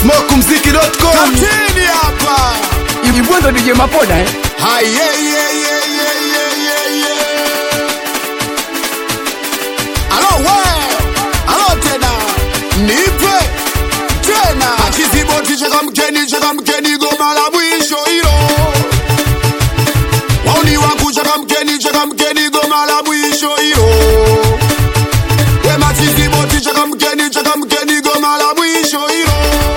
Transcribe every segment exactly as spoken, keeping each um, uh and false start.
smoke mziki dot com. Kapteni hapa Ibwendo D J Mapoda eh. Hai yeah yeah yeah yeah yeah yeah. Alo we Alo tena Nipe Tena Akiziboti chaka mkeni chaka mkeni goma la mwisho hilo. Wauni waku chaka mkeni chaka mkeni goma la mwisho hilo. Wema akiziboti chaka mkeni chaka mkeni goma la mwisho hilo.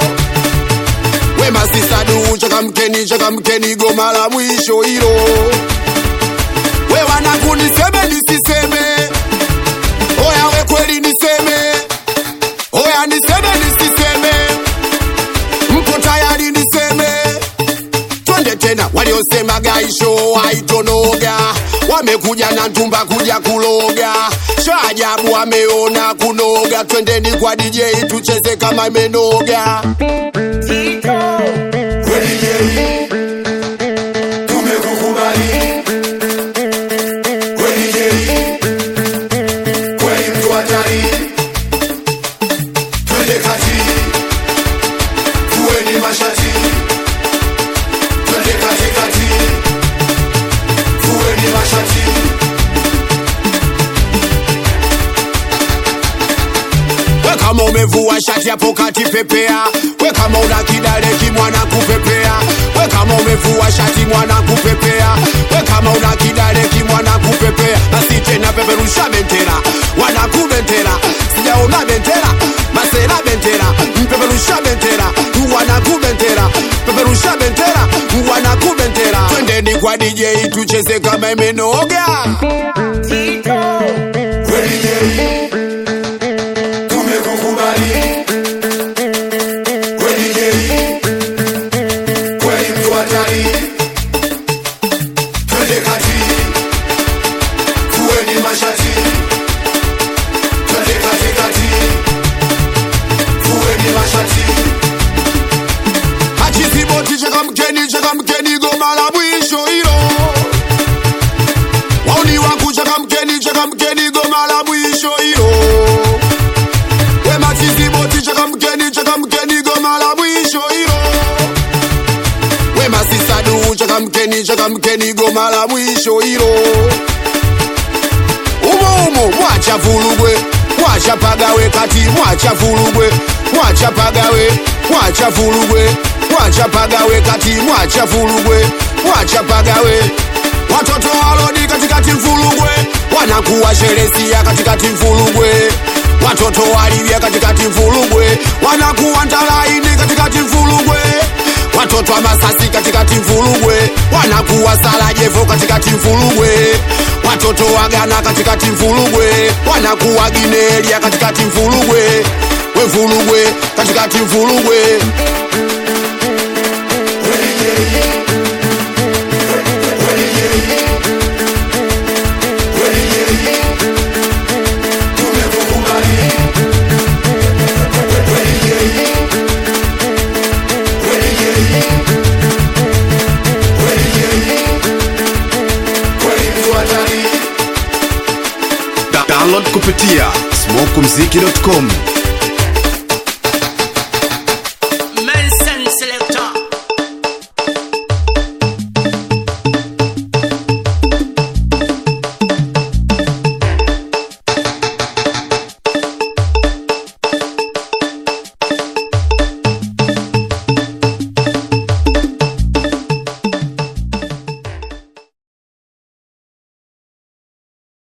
Wema sisadu chaka mkeni chaka mkeni goma la mwisho hilo. We wanaku niseme nisiseme. Oya we kweli niseme. Oya niseme nisiseme. Mko tayari niseme. Twende tena waliosema gaisho haitonoga. Wamekuja na ntumba kuja kuloga. Shajabu wameona kunoga. Twendeni kwa D J tucheze kama imenoga. Tito kwa D J tumekukubali. Kwa D J kweli mtu hatari. Twende kati fueni mashati. Twende kati kati fueni mashati. We kama umevua shati hapo kati pepea. We kama una kidale kimwana kupepea. We kama umevua shati mwana kupepea. We kama una kidale kimwana kupepea. Basi tena peperusha bendera. Wana kubendera. Sijaona bendera. Masera bendera. Peperusha bendera. Wana kubendera. Peperusha bendera. Wana kubendera. Twendeni kwa D J tucheze kama imenoga. Tito kwa D J tumekukubali. Kwa D J kweli mtu hatari. Twende kati fueni mashati. Twende kati kati fueni mashati. Achiziboti chaka mkeni chaka mkeni goma la mwisho hilo. Wauni waku chaka mkeni chaka mkeni goma la mwisho hilo. Wema chiziboti chaka mkeni chaka mkeni goma la mwisho hilo. Wema sisadu chaka mkeni chaka mkeni goma la mwisho hilo. Umo umo mwacha vulugwe. Mwacha pagawe kati mwacha vulugwe. Mwacha pagawe mwacha vulugwe. Mwacha pagawe kati mwacha vulugwe. Mwacha pagawe. Watoto walodi katikati mfulugwe. Wanakuwa sheresia katikati mfulugwe. Watoto walivya katikati mfulugwe. Wanakuwa ntalaini katikati mfulugwe. Watoto wa masasi katikati mfulugwe. Wanakuwa salajevo katikati mfulugwe. Watoto wagana katikati mfulugwe. Wanakuwa ginelia katikati mfulugwe. We mfulugwe katikati mfulugwe. Download kupitia smoke mziki dot com.